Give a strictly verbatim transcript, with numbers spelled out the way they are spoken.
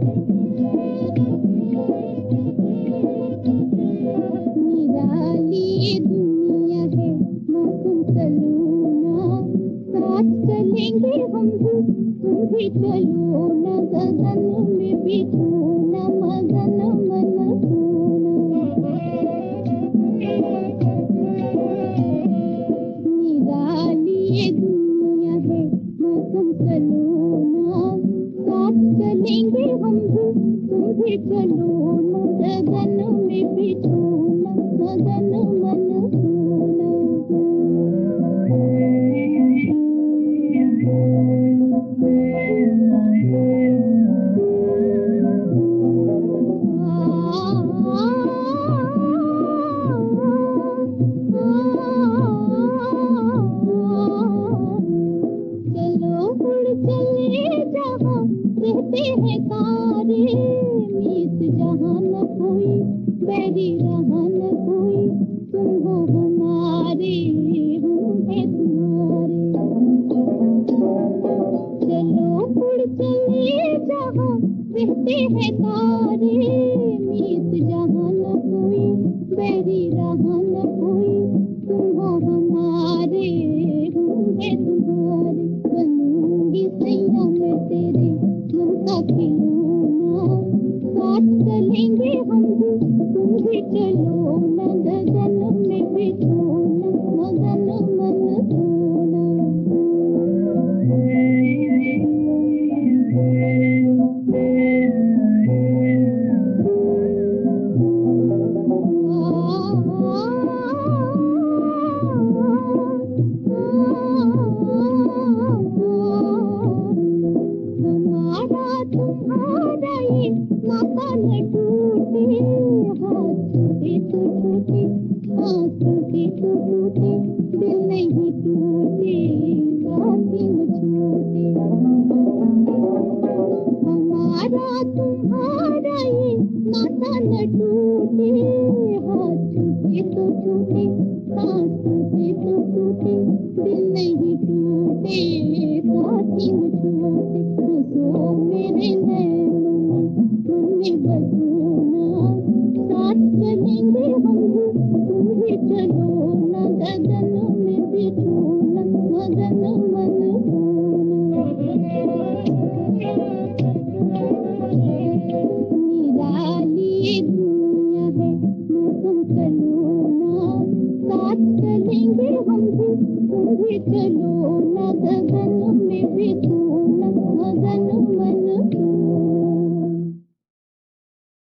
निराली दुनिया है मौसम सलूना, साथ चलेंगे हम भी, तुम भी चलो न, गगन में बिछो न मगन मन सोना। निराली दुनिया है मौसम सलूना, साथ चलेंगे हम भी, तुम भी चलो न, गगन में बिछो न मगन मन सोना। चलो उड़ चले जहाँ रहते हैं तारे, मीत जहाँ न कोई बैरी रहा न कोई, तुम हो हमारे हम हैं तुम्हारे। चलो उड़ चले जहाँ रहते हैं तारे, मीत जहाँ न कोई बैरी रहा न कोई, तुम हो हमारे हम हैं तुम्हारे। बनूंगी सैया मैं तेरे मन का खिलौना, साथ चलेंगे हम भी, तुम भी चलो न, गगन में बिछो न मगन मन सोना। हमारा तुम्हारा ये नाता न टूटे, हाथ छूटे तो छूटे, हाथ छूटे तो टूटे, दिल नहीं टूटे साथी न छूटे। हमारा तुम्हारा ये नाता न टूटे, हाथ छूटे तो छूटे, हाथ छूटे तो टूटे, दिल नहीं टूटे साथी न छूटे। बसो मेरे नैनों में तुमने बसोना, साथ चलेंगे हम भी, तुम भी चलो न, गगन में बिछो न मगन मन सोना। निराली दुनिया है मौसम सलूना, साथ चलेंगे हम भी, तुम भी चलो